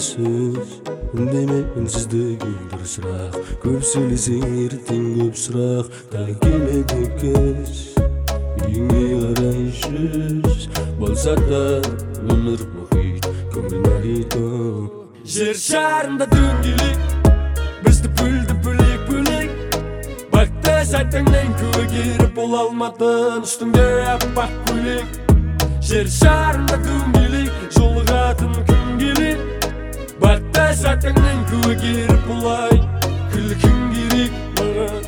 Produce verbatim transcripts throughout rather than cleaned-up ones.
сөз үндеме үнсіздігің дұрысырақ көп сөйлесең ертең көп сұрақ тағы келеді кеш үйіңе қарай жүз болса да өмір мұхит көңіл мохито жер шарында дөңгелек бізді бөлді бөлек бөлек бақытты сәтіңнен куәгері бола алмадың үстіңде аппақ көйлек жер шарында дөңгелек жолығатын күн келек бақытты сәтіңнен куәгері болай күлкің керек маған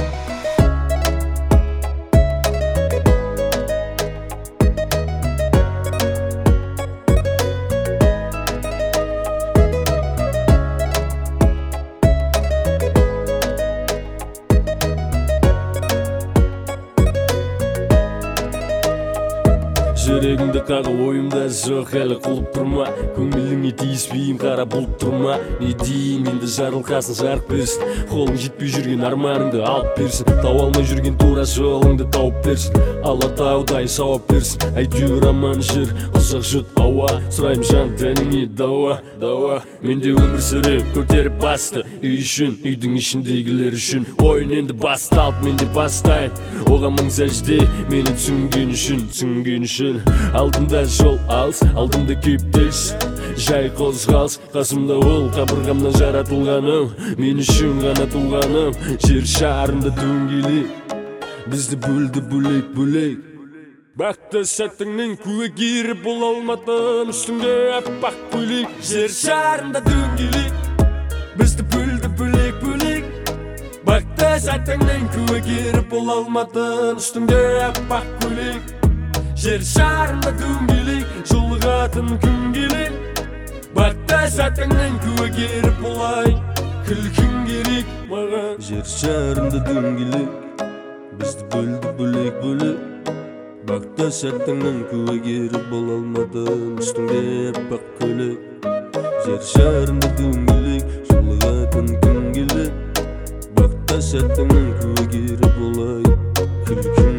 жүрегіңді қағы ойымда жоқ әлі құлып тұрма көңіліңе тиіспейін қара бұлт тұрма не дейін енді жарылқасын жарық берсін қолың жетпей жүрген арманыңды алып берсін тауа алмай жүрген тура жолыңды тауып берсін алатаудай сауап берсін әйтеуір аман жүр ұзақ жұт ауа сұраймын жан тәніңе дауа дауа менде өмір сүріп көтеріп басты үй үшін үйдің ішіндегілер үшін ойын енді басталып менде бастайын оған мың сәжде мені түсінген үшін түсінген үшін алдымда жол алыс алдымда кептеліс жай қозғалыс қасымда ол қабырғамнан жаратылғаным мен үшін ғана туғаным жер шарында дөңгелек бізді бөлді бөлек бөлек бақытты сәтіңнен куәгері бола алмадың үстіңде аппақ көйлек жер шарында дөңгелек бізді бөлді бөлек бөлек бақытты сәтіңнен куәгері бола алмадың үстіңде аппақ көйлек жер шарында дөңгелек жолығатын күн келек бақытты сәтіңнен куәгері болай күлкің керек маған жер шарында дөңгелек бізді бөлді бөлек бөлек бақытты сәтіңнен куәгері бола алмадың үстіңде аппақ көйлек жер шарында дөңгелек жолығатын күн келек бақытты сәтіңнен куәгері болай күлкің